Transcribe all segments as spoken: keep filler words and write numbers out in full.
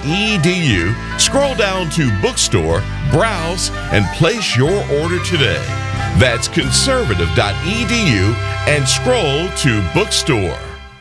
e d u, scroll down to Bookstore, browse, and place your order today. That's conservative dot e d u and scroll to Bookstore.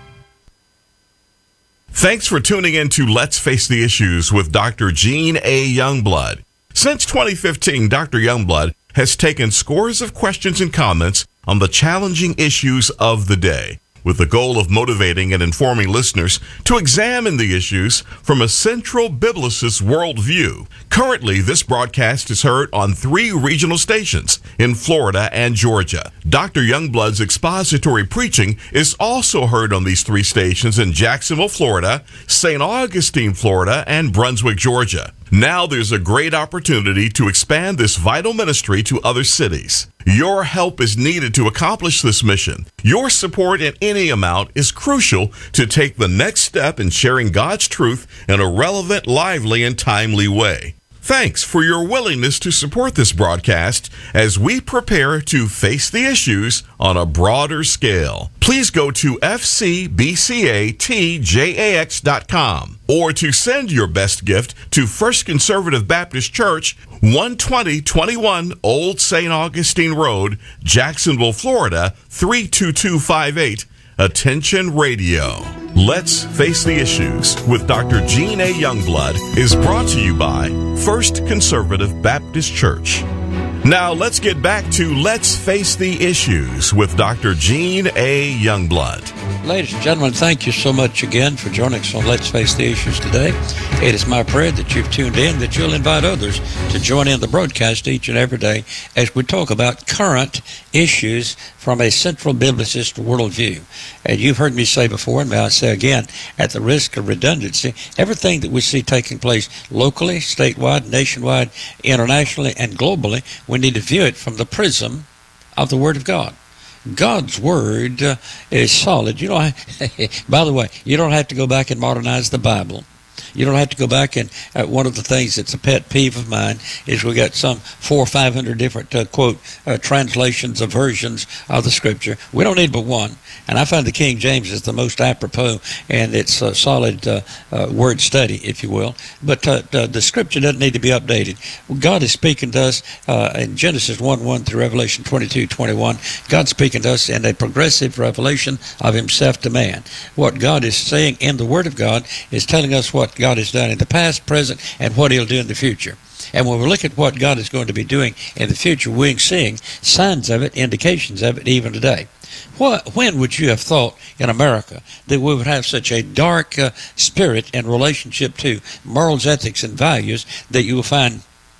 Thanks for tuning in to Let's Face the Issues with Doctor Gene A. Youngblood. Since twenty fifteen, Doctor Youngblood has taken scores of questions and comments on the challenging issues of the day, with the goal of motivating and informing listeners to examine the issues from a central biblicist worldview. Currently, this broadcast is heard on three regional stations in Florida and Georgia. Doctor Youngblood's expository preaching is also heard on these three stations in Jacksonville, Florida, Saint Augustine, Florida, and Brunswick, Georgia. Now there's a great opportunity to expand this vital ministry to other cities. Your help is needed to accomplish this mission. Your support in any amount is crucial to take the next step in sharing God's truth in a relevant, lively, and timely way. Thanks for your willingness to support this broadcast as we prepare to face the issues on a broader scale. Please go to f c b c a t j a x dot com or to send your best gift to First Conservative Baptist Church, one twenty twenty-one Old Saint Augustine Road, Jacksonville, Florida, three two two five eight. Attention Radio. Let's Face the Issues with Doctor Gene A. Youngblood is brought to you by First Conservative Baptist Church. Now let's get back to Let's Face the Issues with Doctor Gene A. Youngblood. Ladies and gentlemen, thank you so much again for joining us on Let's Face the Issues today. It is my prayer that you've tuned in, that you'll invite others to join in the broadcast each and every day as we talk about current issues from a central biblicist worldview. And you've heard me say before, and may I say again, at the risk of redundancy, everything that we see taking place locally, statewide, nationwide, internationally, and globally, we need to view it from the prism of the Word of God. God's Word uh, is solid. You know, by the way, you don't have to go back and modernize the Bible. You don't have to go back and uh, one of the things that's a pet peeve of mine is we got some four or five hundred different uh, quote uh, translations of versions of the Scripture. We don't need but one, and I find the King James is the most apropos, and it's a solid uh, uh, word study, if you will. But uh, the, the Scripture doesn't need to be updated. God is speaking to us uh, in Genesis one one through Revelation twenty-two twenty-one. God's speaking to us in a progressive revelation of Himself to man. What God is saying in the Word of God is telling us what God has done in the past, present, and what He'll do in the future. And when we look at what God is going to be doing in the future, we're seeing signs of it, indications of it, even today. What, when would you have thought in America that we would have such a dark uh, spirit in relationship to morals, ethics, and values that you will find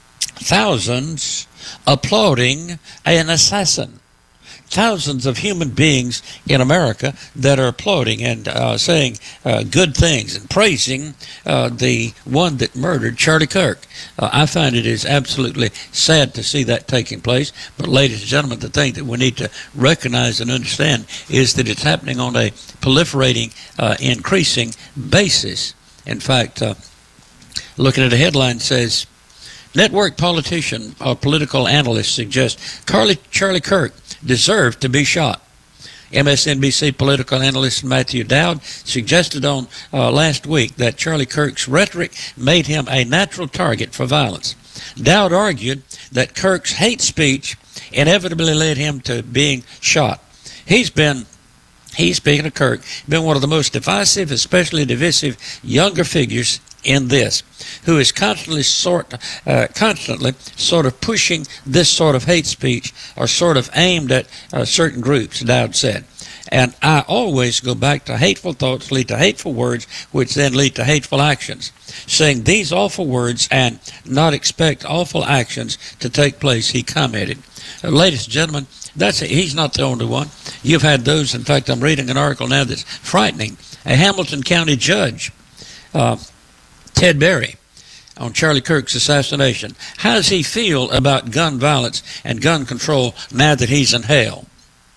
thousands applauding an assassin? Thousands of human beings in America that are applauding and uh, saying uh, good things and praising uh, the one that murdered Charlie Kirk. Uh, I find it is absolutely sad to see that taking place. But ladies and gentlemen, the thing that we need to recognize and understand is that it's happening on a proliferating, uh, increasing basis. In fact, uh, looking at a headline says, network politician or political analyst suggests Carly, Charlie Kirk deserved to be shot. M S N B C political analyst Matthew Dowd suggested on uh, last week that Charlie Kirk's rhetoric made him a natural target for violence. Dowd argued that Kirk's hate speech inevitably led him to being shot. He's been He's, speaking of Kirk, been one of the most divisive, especially divisive younger figures in this, who is constantly sort, uh, constantly sort of pushing this sort of hate speech or sort of aimed at uh, certain groups, Dowd said. And I always go back to hateful thoughts lead to hateful words, which then lead to hateful actions. Saying these awful words and not expect awful actions to take place, he commented. Uh, ladies and gentlemen, that's a, he's not the only one. You've had those. In fact, I'm reading an article now that's frightening. A Hamilton County judge, uh, Ted Berry, on Charlie Kirk's assassination. How does he feel about gun violence and gun control now that he's in hell?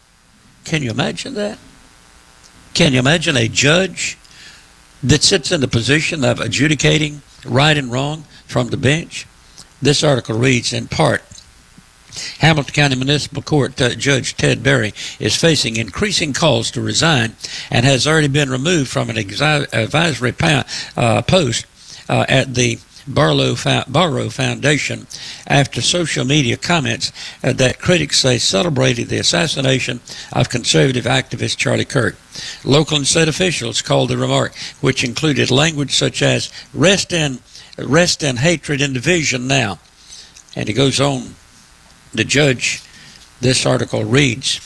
Can you imagine that? Can you imagine a judge that sits in the position of adjudicating right and wrong from the bench? This article reads in part, Hamilton County Municipal Court uh, Judge Ted Berry is facing increasing calls to resign and has already been removed from an exi- advisory pa- uh, post uh, at the Barlow, Barrow Foundation after social media comments uh, that critics say celebrated the assassination of conservative activist Charlie Kirk. Local and state officials called the remark, which included language such as rest in, rest in hatred and division now. And it goes on, the judge, this article reads,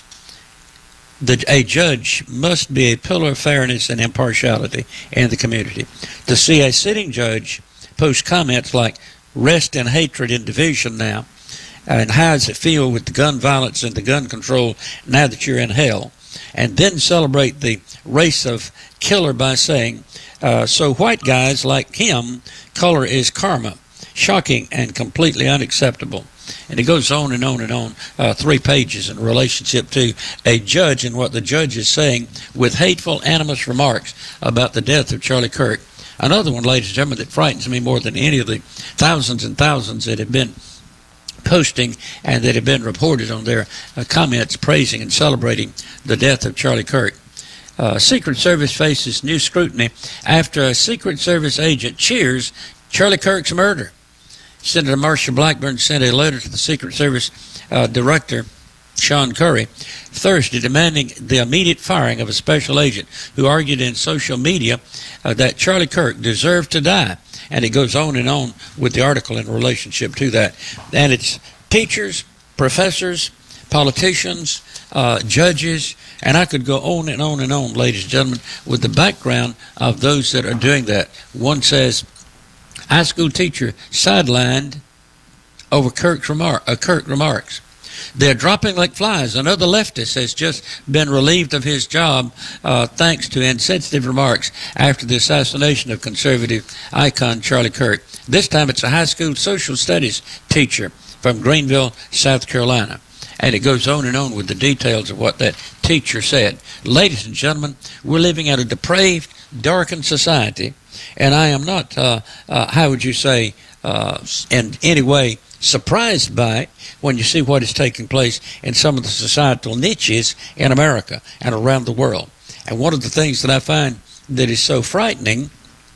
that a judge must be a pillar of fairness and impartiality in the community. To see a sitting judge post comments like rest in hatred and division now, and how does it feel with the gun violence and the gun control now that you're in hell, and then celebrate the race of killer by saying, uh, so white guys like him, color is karma. Shocking and completely unacceptable. And it goes on and on and on, uh, three pages in relationship to a judge and what the judge is saying with hateful, animus remarks about the death of Charlie Kirk. Another one, ladies and gentlemen, that frightens me more than any of the thousands and thousands that have been posting and that have been reported on their uh, comments praising and celebrating the death of Charlie Kirk. Uh, Secret Service faces new scrutiny after a Secret Service agent cheers Charlie Kirk's murder. Senator Marsha Blackburn sent a letter to the Secret Service uh, Director, Sean Curry, Thursday demanding the immediate firing of a special agent who argued in social media uh, that Charlie Kirk deserved to die. And it goes on and on with the article in relationship to that. And it's teachers, professors, politicians, uh, judges, and I could go on and on and on, ladies and gentlemen, with the background of those that are doing that. One says, high school teacher sidelined over Kirk's remark, uh, Kirk remarks. They're dropping like flies. Another leftist has just been relieved of his job uh, thanks to insensitive remarks after the assassination of conservative icon Charlie Kirk. This time it's a high school social studies teacher from Greenville, South Carolina. And it goes on and on with the details of what that teacher said. Ladies and gentlemen, we're living in a depraved, darkened society, and I am not, uh, uh, how would you say, uh, in any way surprised by it when you see what is taking place in some of the societal niches in America and around the world. And one of the things that I find that is so frightening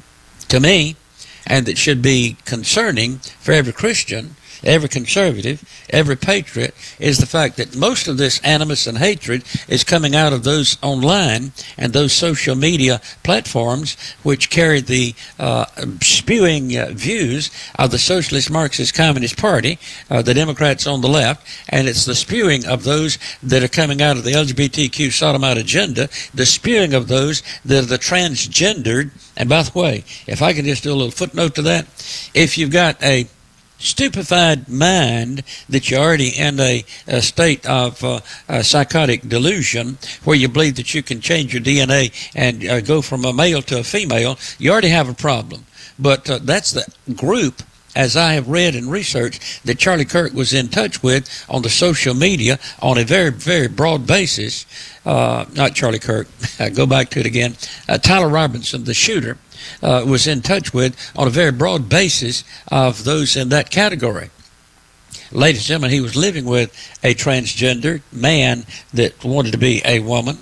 to me and that should be concerning for every Christian, every conservative, every patriot, is the fact that most of this animus and hatred is coming out of those online and those social media platforms which carry the uh, spewing uh, views of the Socialist Marxist Communist Party, uh, the Democrats on the left, and it's the spewing of those that are coming out of the L G B T Q sodomite agenda, the spewing of those that are the transgendered. And by the way, if I can just do a little footnote to that, if you've got a stupefied mind that you're already in a, a state of uh, a psychotic delusion where you believe that you can change your D N A and uh, go from a male to a female, you already have a problem. But uh, that's the group, as I have read and researched, that Charlie Kirk was in touch with on the social media on a very, very broad basis. Uh, not Charlie Kirk, I go back to it again. Uh, Tyler Robinson, the shooter, Uh, was in touch with on a very broad basis of those in that category. Ladies and gentlemen, he was living with a transgender man that wanted to be a woman.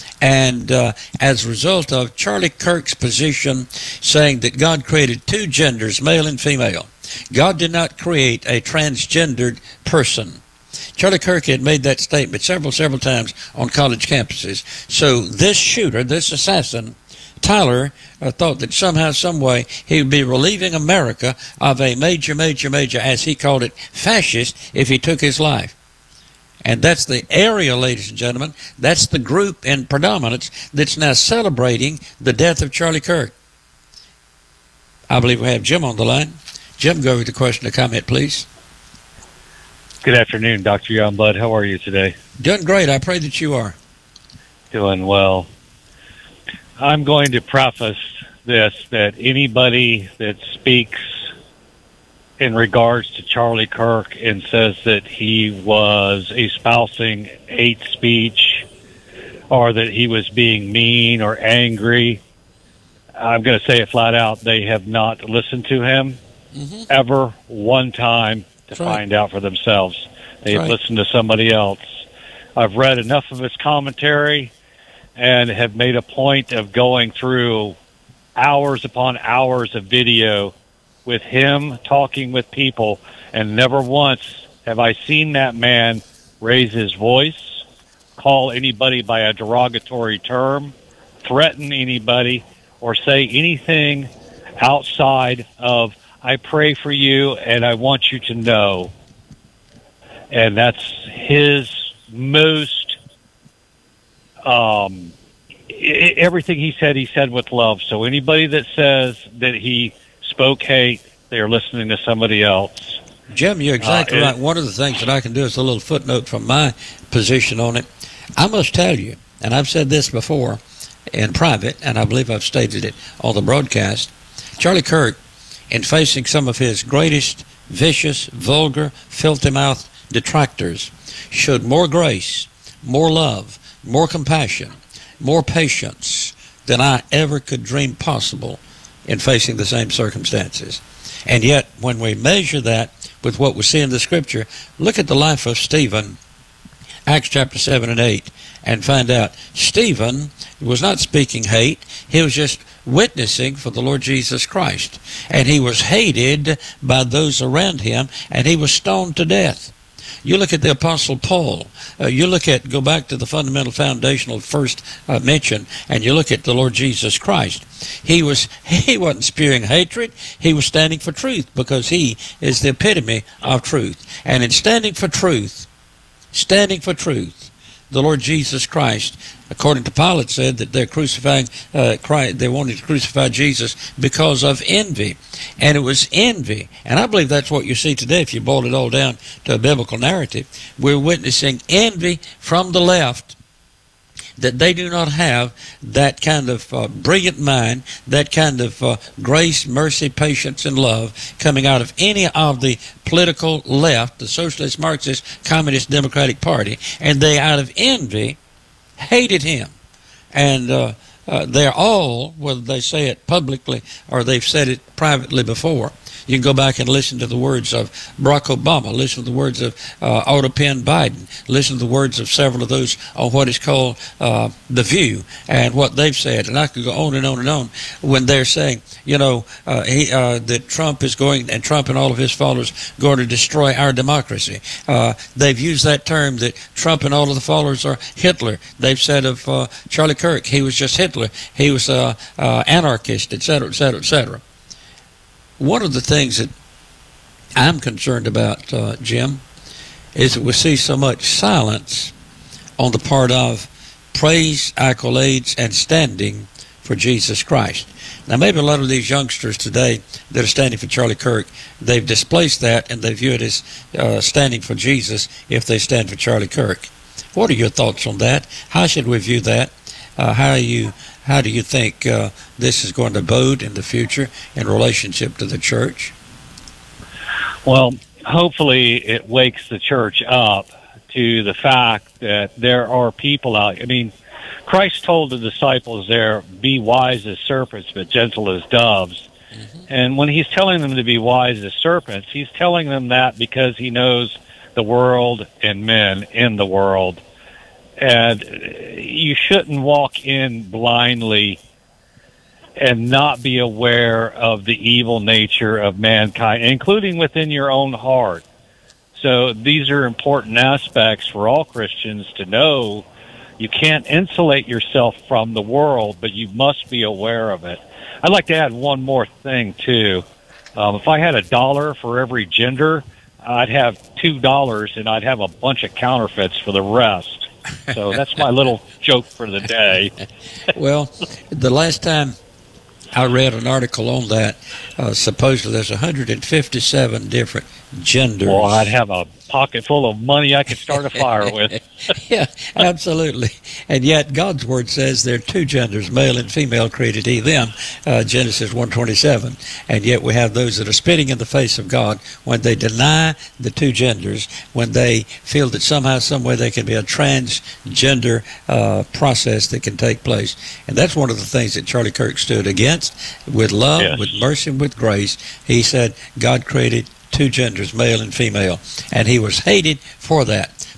And uh, as a result of Charlie Kirk's position saying that God created two genders, male and female, God did not create a transgendered person. Charlie Kirk had made that statement several, several times on college campuses. So this shooter, this assassin, Tyler, uh, thought that somehow, some way, he would be relieving America of a major, major, major, as he called it, fascist, if he took his life. And that's the area, ladies and gentlemen, that's the group in predominance that's now celebrating the death of Charlie Kirk. I believe we have Jim on the line. Jim, go over the question or comment, please. Good afternoon, Doctor Youngblood. How are you today? Doing great. I pray that you are. Doing well. I'm going to preface this, that anybody that speaks in regards to Charlie Kirk and says that he was espousing hate speech or that he was being mean or angry, I'm going to say it flat out, they have not listened to him mm-hmm. ever one time to That's find right. out for themselves. They have right. listened to somebody else. I've read enough of his commentary and have made a point of going through hours upon hours of video with him talking with people, and never once have I seen that man raise his voice, call anybody by a derogatory term, threaten anybody, or say anything outside of, I pray for you and I want you to know. And that's his most, um, I- everything he said, he said with love. So anybody that says that he spoke hate, they are listening to somebody else. Jim, you're exactly Uh, it- right. One of the things that I can do is a little footnote from my position on it. I must tell you, and I've said this before in private, and I believe I've stated it on the broadcast, Charlie Kirk, in facing some of his greatest vicious, vulgar, filthy-mouthed detractors, showed more grace, more love, more compassion, more patience than I ever could dream possible in facing the same circumstances. And yet, when we measure that with what we see in the Scripture, look at the life of Stephen, Acts chapter seven and eight, and find out Stephen was not speaking hate. He was just witnessing for the Lord Jesus Christ. And he was hated by those around him, and he was stoned to death. You look at the Apostle Paul. Uh, you look at, go back to the fundamental foundational first uh, mention, and you look at the Lord Jesus Christ. He was he wasn't spewing hatred. He was standing for truth, because he is the epitome of truth. And in standing for truth, standing for truth, the Lord Jesus Christ, according to Pilate, said that they're crucifying uh, Christ, they wanted to crucify Jesus because of envy. And it was envy. And I believe that's what you see today if you boil it all down to a biblical narrative. We're witnessing envy from the left, that they do not have that kind of uh, brilliant mind, that kind of uh, grace, mercy, patience, and love coming out of any of the political left, the Socialist, Marxist, Communist, Democratic Party, and they, out of envy, hated him. And uh, uh, they're all, whether they say it publicly or they've said it privately before. You can go back and listen to the words of Barack Obama, listen to the words of uh, Otto Penn Biden, listen to the words of several of those on what is called uh, The View and what they've said. And I could go on and on and on when they're saying, you know, uh, he, uh, that Trump is going, and Trump and all of his followers going to destroy our democracy. Uh, they've used that term that Trump and all of the followers are Hitler. They've said of uh, Charlie Kirk, he was just Hitler. He was uh, uh, anarchist, et cetera, et cetera, et cetera. One of the things that I'm concerned about, uh, Jim, is that we see so much silence on the part of praise, accolades, and standing for Jesus Christ. Now, maybe a lot of these youngsters today that are standing for Charlie Kirk, they've displaced that and they view it as uh, standing for Jesus if they stand for Charlie Kirk. What are your thoughts on that? How should we view that? Uh, how are you... How do you think uh, this is going to bode in the future in relationship to the church? Well, hopefully it wakes the church up to the fact that there are people out. I mean, Christ told the disciples there, be wise as serpents, but gentle as doves. Mm-hmm. And when he's telling them to be wise as serpents, he's telling them that because he knows the world and men in the world. And you shouldn't walk in blindly and not be aware of the evil nature of mankind, including within your own heart. So these are important aspects for all Christians to know. You can't insulate yourself from the world, but you must be aware of it. I'd like to add one more thing, too. Um, if I had a dollar for every gender, I'd have two dollars, and I'd have a bunch of counterfeits for the rest. So that's my little joke for the day. Well, the last time I read an article on that, uh, supposedly there's one hundred fifty-seven different genders. Well, I'd have a pocket full of money I could start a fire with. Yeah, absolutely. And yet God's word says there are two genders, male and female created he, them, uh, Genesis one twenty-seven. And yet we have those that are spitting in the face of God when they deny the two genders, when they feel that somehow, some way there can be a transgender uh, process that can take place. And that's one of the things that Charlie Kirk stood against with love, Yes. with mercy, and with grace. He said God created two genders, male and female, and he was hated for that.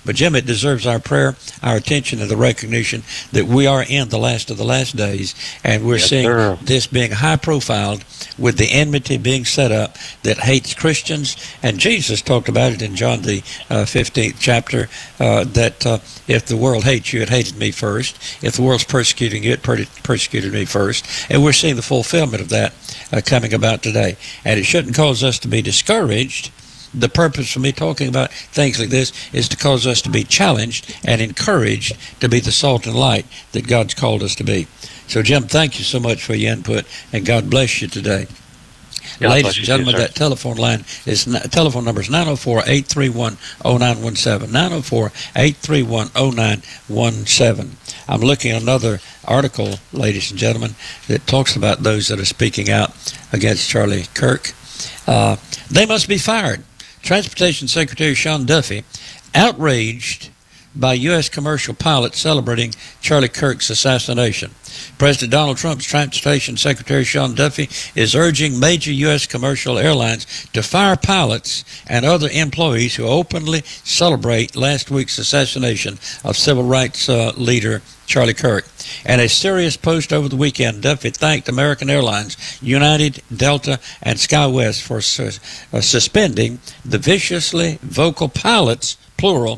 But, Jim, it deserves our prayer, our attention, and the recognition that we are in the last of the last days, and we're Yes, seeing sir. this being high-profiled with the enmity being set up that hates Christians. And Jesus talked about it in John the uh, fifteenth chapter, uh, that uh, if the world hates you, it hated me first. If the world's persecuting you, it per- persecuted me first. And we're seeing the fulfillment of that uh, coming about today. And it shouldn't cause us to be discouraged. The purpose for me talking about things like this is to cause us to be challenged and encouraged to be the salt and light that God's called us to be. So, Jim, thank you so much for your input, and God bless you today. God Ladies bless and you gentlemen, too, sir. that telephone line is telephone number is nine oh four, eight three one, oh nine one seven. nine oh four, eight three one, oh nine one seven. I'm looking at another article, ladies and gentlemen, that talks about those that are speaking out against Charlie Kirk. Uh, they must be fired. Transportation Secretary Sean Duffy outraged by U S commercial pilots celebrating Charlie Kirk's assassination. President Donald Trump's Transportation Secretary Sean Duffy is urging major U S commercial airlines to fire pilots and other employees who openly celebrate last week's assassination of civil rights uh, leader Charlie Kirk. In a serious post over the weekend, Duffy thanked American Airlines, United, Delta, and SkyWest for su- uh, suspending the viciously vocal pilots, plural,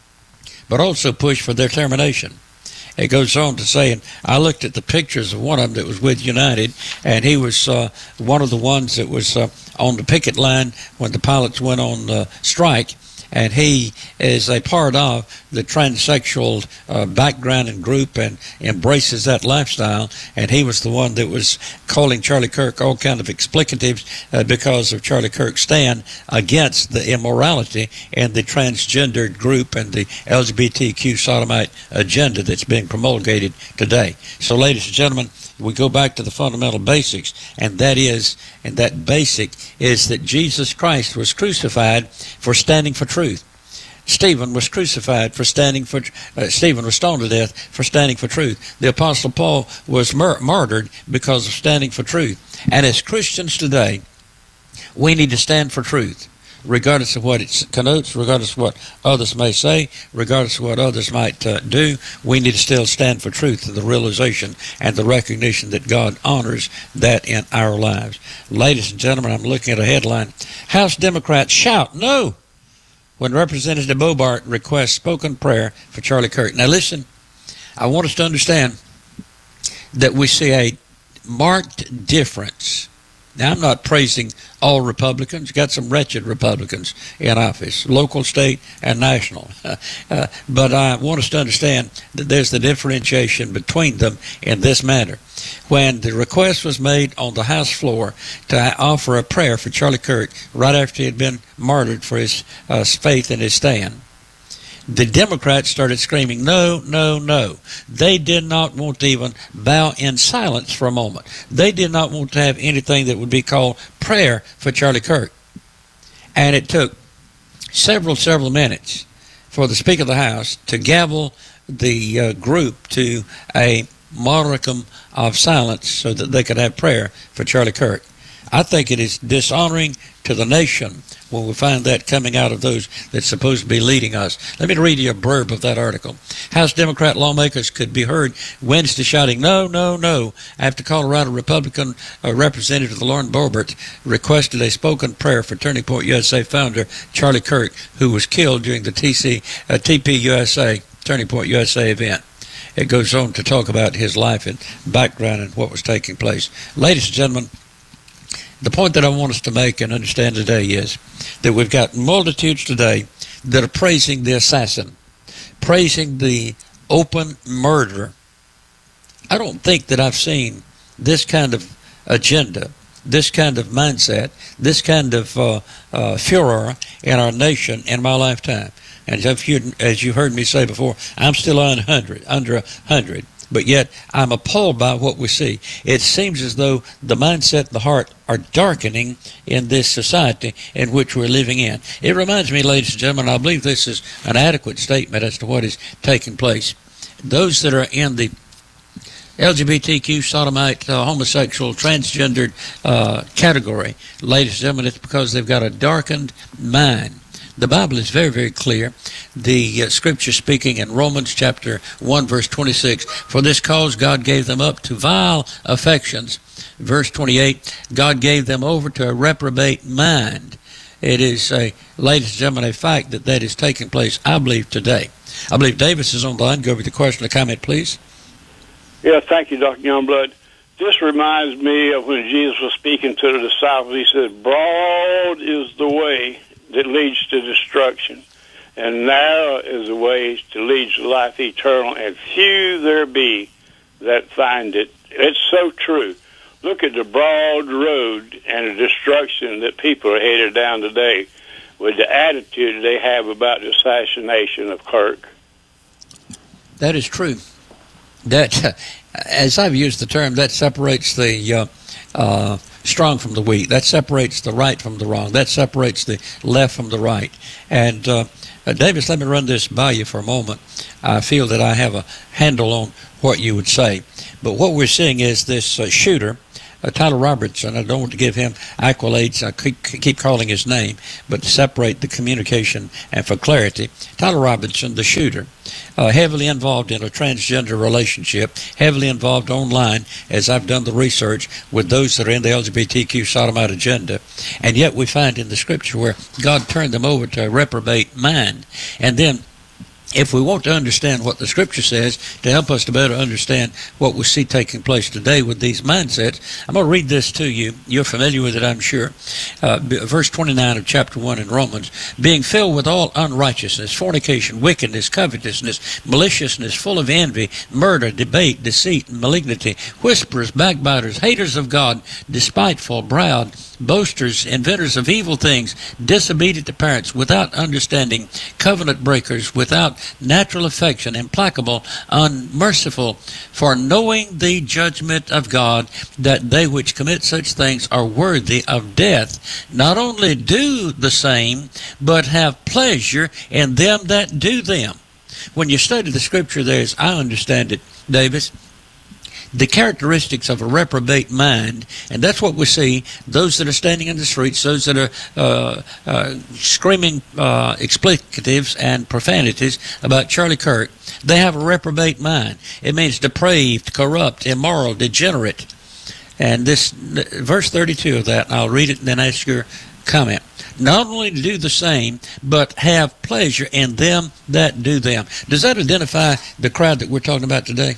but also pushed for their termination. It goes on to say, and I looked at the pictures of one of them that was with United, and he was uh, one of the ones that was uh, on the picket line when the pilots went on uh, strike, and he is a part of the transsexual uh, background and group and embraces that lifestyle, and he was the one that was calling Charlie Kirk all kind of explicatives uh, because of Charlie Kirk's stand against the immorality and the transgendered group and the L G B T Q sodomite agenda that's being promulgated today. So, ladies and gentlemen, we go back to the fundamental basics, and that is, and that basic is that Jesus Christ was crucified for standing for truth. Stephen was crucified for standing for, uh, Stephen was stoned to death for standing for truth. The Apostle Paul was mur- martyred because of standing for truth. And as Christians today, we need to stand for truth, regardless of what it connotes, regardless of what others may say, regardless of what others might uh, do. We need to still stand for truth and the realization and the recognition that God honors that in our lives. Ladies and gentlemen, I'm looking at a headline. House Democrats shout no when Representative Bobart requests spoken prayer for Charlie Kirk. Now listen, I want us to understand that we see a marked difference. Now, I'm not praising all Republicans. Got some wretched Republicans in office, local, state, and national. Uh, but I want us to understand that there's the differentiation between them in this matter. When the request was made on the House floor to offer a prayer for Charlie Kirk right after he had been martyred for his uh, faith and his stand, the Democrats started screaming, no, no, no. They did not want to even bow in silence for a moment. They did not want to have anything that would be called prayer for Charlie Kirk. And it took several, several minutes for the Speaker of the House to gavel the uh, group to a modicum of silence so that they could have prayer for Charlie Kirk. I think it is dishonoring to the nation when we find that coming out of those that's supposed to be leading us. Let me read you a blurb of that article. House Democrat lawmakers could be heard Wednesday shouting, no, no, no, after Colorado Republican uh, Representative Lauren Boebert requested a spoken prayer for Turning Point U S A founder Charlie Kirk, who was killed during the T C, uh, T P U S A, Turning Point U S A event. It goes on to talk about his life and background and what was taking place. Ladies and gentlemen, the point that I want us to make and understand today is that we've got multitudes today that are praising the assassin, praising the open murderer. I don't think that I've seen this kind of agenda, this kind of mindset, this kind of uh, uh, furor in our nation in my lifetime. And as you, as you heard me say before, I'm still on one hundred, under one hundred. But yet I'm appalled by what we see. It seems as though the mindset and the heart are darkening in this society in which we're living in. It reminds me, ladies and gentlemen, I believe this is an adequate statement as to what is taking place. Those that are in the L G B T Q, sodomite, uh, homosexual, transgendered uh, category, ladies and gentlemen, it's because they've got a darkened mind. The Bible is very, very clear. The uh, scripture speaking in Romans chapter one, verse twenty-six, for this cause God gave them up to vile affections. Verse twenty-eight, God gave them over to a reprobate mind. It is, a, ladies and gentlemen, a fact that that is taking place, I believe, today. I believe Davis is on the line. Go over the question or comment, please. Yeah, thank you, Doctor Youngblood. This reminds me of when Jesus was speaking to the disciples. He said, broad is the way that leads to destruction, and narrow is the way that leads to life eternal, and few there be that find it. It's so true. Look at the broad road and the destruction that people are headed down today with the attitude they have about the assassination of Kirk. That is true. That, uh, as I've used the term, that separates the uh, uh, strong from the weak. That separates the right from the wrong. That separates the left from the right. And uh, uh, Davis, let me run this by you for a moment. I feel that I have a handle on what you would say. But what we're seeing is this uh, shooter, Uh, Tyler Robertson. I don't want to give him accolades. I keep, keep calling his name, but to separate the communication and for clarity, Tyler Robertson, the shooter, uh, heavily involved in a transgender relationship, heavily involved online, as I've done the research, with those that are in the L G B T Q sodomite agenda. And yet we find in the scripture where God turned them over to a reprobate mind. And then if we want to understand what the scripture says to help us to better understand what we see taking place today with these mindsets, I'm going to read this to you. You're familiar with it, I'm sure. Uh, verse twenty-nine of chapter one in Romans, being filled with all unrighteousness, fornication, wickedness, covetousness, maliciousness, full of envy, murder, debate, deceit, malignity, whisperers, backbiters, haters of God, despiteful, proud, boasters, inventors of evil things, disobedient to parents, without understanding, covenant breakers, without natural affection, implacable, unmerciful, for knowing the judgment of God, that they which commit such things are worthy of death, not only do the same, but have pleasure in them that do them. When you study the scripture there, as I understand it, Davis, the characteristics of a reprobate mind, and that's what we see, those that are standing in the streets, those that are uh, uh, screaming uh, explicatives and profanities about Charlie Kirk, they have a reprobate mind. It means depraved, corrupt, immoral, degenerate. And this, verse thirty-two of that, and I'll read it and then ask your comment. Not only to do the same, but have pleasure in them that do them. Does that identify the crowd that we're talking about today?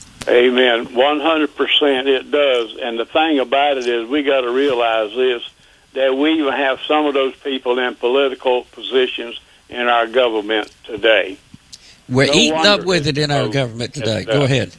Amen. one hundred percent it does. And the thing about it is we got to realize this, that we even have some of those people in political positions in our government today. We're no eating up with it in our so government today. Go ahead.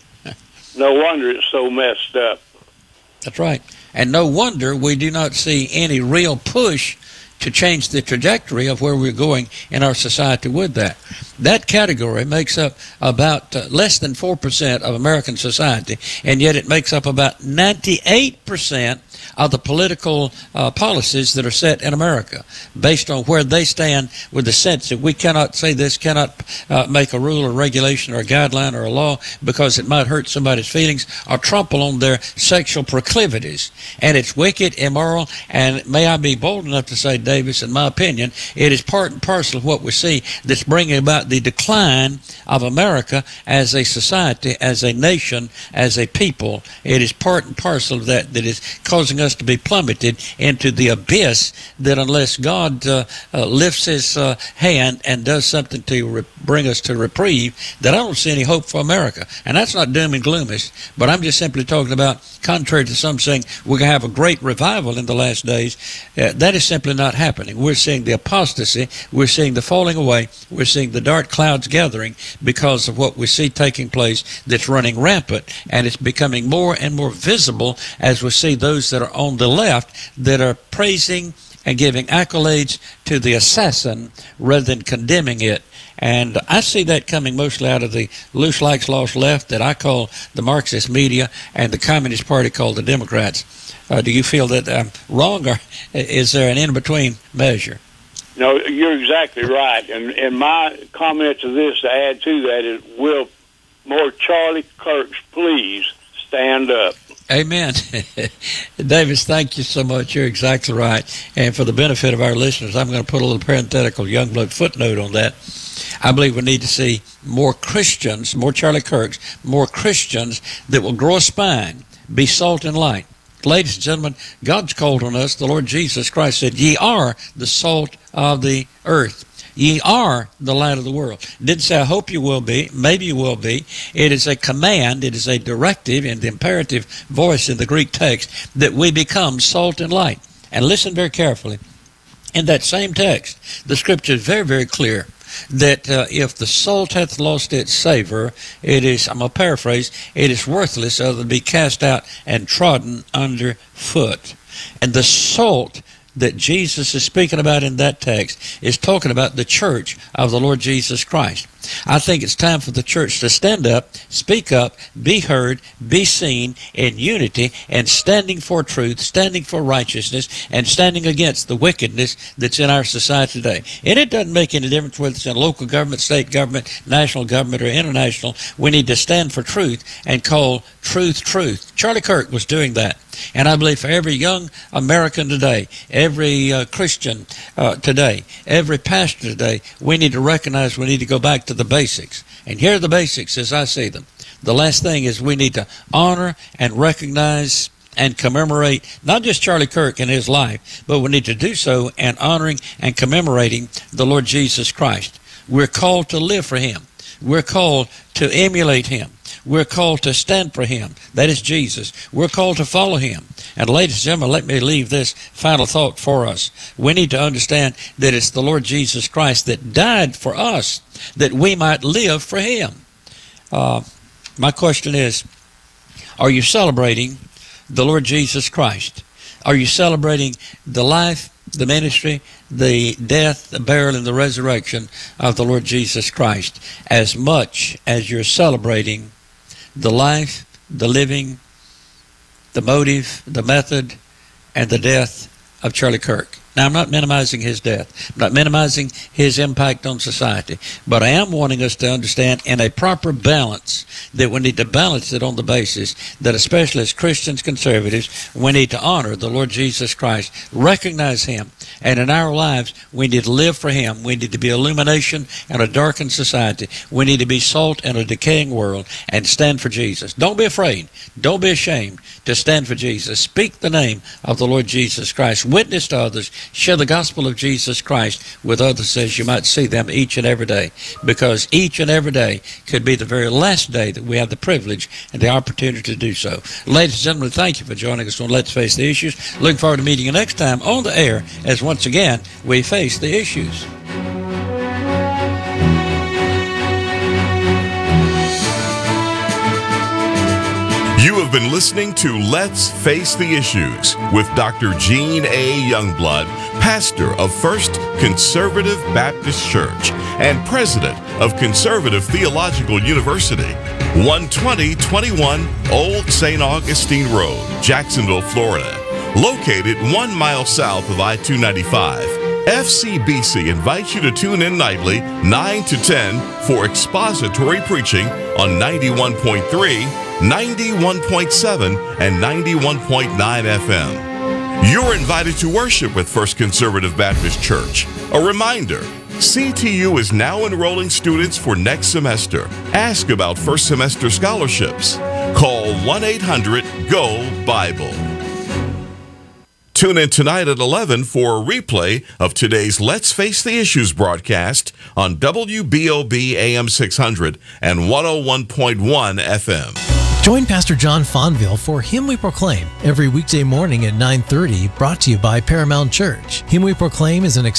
No wonder it's so messed up. That's right. And no wonder we do not see any real push to change the trajectory of where we're going in our society with that. That category makes up about uh, less than four percent of American society, and yet it makes up about ninety-eight percent of the political uh, policies that are set in America, based on where they stand with the sense that we cannot say this, cannot uh, make a rule or regulation or a guideline or a law because it might hurt somebody's feelings or trample on their sexual proclivities. And it's wicked, immoral, and may I be bold enough to say, Davis, in my opinion, it is part and parcel of what we see that's bringing about the decline of America as a society, as a nation, as a people. It is part and parcel of that that is causing us to be plummeted into the abyss, that unless God uh, uh, lifts his uh, hand and does something to re- bring us to reprieve, that I don't see any hope for America. And that's not doom and gloomish, but I'm just simply talking about, contrary to some saying we're going to have a great revival in the last days, uh, that is simply not happening. We're seeing the apostasy, we're seeing the falling away, we're seeing the dark clouds gathering because of what we see taking place that's running rampant, and it's becoming more and more visible as we see those that are on the left that are praising and giving accolades to the assassin rather than condemning it. And I see that coming mostly out of the loose likes lost left that I call the Marxist media and the Communist Party called the Democrats. Uh, do you feel that I'm wrong, or is there an in-between measure? No, you're exactly right. And, and my comment to this, to add to that, is will more Charlie Kirks please stand up. Amen. Davis, thank you so much. You're exactly right. And for the benefit of our listeners, I'm going to put a little parenthetical Youngblood footnote on that. I believe we need to see more Christians, more Charlie Kirks, more Christians that will grow a spine, be salt and light. Ladies and gentlemen, God's called on us. The Lord Jesus Christ said, ye are the salt of the earth. Ye are the light of the world. It didn't say, I hope you will be. Maybe you will be. It is a command. It is a directive in the imperative voice in the Greek text that we become salt and light. And listen very carefully. In that same text, the scripture is very, very clear that uh, if the salt hath lost its savor, it is, I'm going to paraphrase, it is worthless other than be cast out and trodden under foot. And the salt that Jesus is speaking about in that text is talking about the church of the Lord Jesus Christ. I think it's time for the church to stand up, speak up, be heard, be seen in unity, and standing for truth, standing for righteousness, and standing against the wickedness that's in our society today. And it doesn't make any difference whether it's in local government, state government, national government, or international. We need to stand for truth and call truth truth. Charlie Kirk was doing that. And I believe for every young American today, every uh, Christian uh, today, every pastor today, we need to recognize we need to go back to the basics. And here are the basics as I see them. The last thing is we need to honor and recognize and commemorate not just Charlie Kirk and his life, but we need to do so in honoring and commemorating the Lord Jesus Christ. We're called to live for him. We're called to emulate him. We're called to stand for him. That is Jesus. We're called to follow him. And ladies and gentlemen, let me leave this final thought for us. We need to understand that it's the Lord Jesus Christ that died for us, that we might live for him. Uh, my question is, are you celebrating the Lord Jesus Christ? Are you celebrating the life, the ministry, the death, the burial, and the resurrection of the Lord Jesus Christ as much as you're celebrating the life, the living, the motive, the method, and the death of Charlie Kirk? Now, I'm not minimizing his death. I'm not minimizing his impact on society. But I am wanting us to understand in a proper balance that we need to balance it on the basis that especially as Christians, conservatives, we need to honor the Lord Jesus Christ, recognize him, and in our lives we need to live for him. We need to be illumination in a darkened society. We need to be salt in a decaying world and stand for Jesus. Don't be afraid. Don't be ashamed to stand for Jesus. Speak the name of the Lord Jesus Christ. Witness to others. Share the gospel of Jesus Christ with others as you might see them each and every day, because each and every day could be the very last day that we have the privilege and the opportunity to do so. Ladies and gentlemen, thank you for joining us on Let's Face the Issues. Looking forward to meeting you next time on the air as once again we face the issues. You have been listening to Let's Face the Issues with Doctor Gene A. Youngblood, pastor of First Conservative Baptist Church and president of Conservative Theological University, one twenty twenty-one Old Saint Augustine Road, Jacksonville, Florida. Located one mile south of I two ninety-five, F C B C invites you to tune in nightly, nine to ten, for expository preaching on ninety-one point three, ninety-one point seven, and ninety-one point nine F M. You're invited to worship with First Conservative Baptist Church. A reminder, C T U is now enrolling students for next semester. Ask about first semester scholarships. Call one eight hundred G O Bible. Tune in tonight at eleven for a replay of today's Let's Face the Issues broadcast on W B O B A M six hundred and one oh one point one F M. Join Pastor John Fonville for Him We Proclaim every weekday morning at nine thirty, brought to you by Paramount Church. Him We Proclaim is an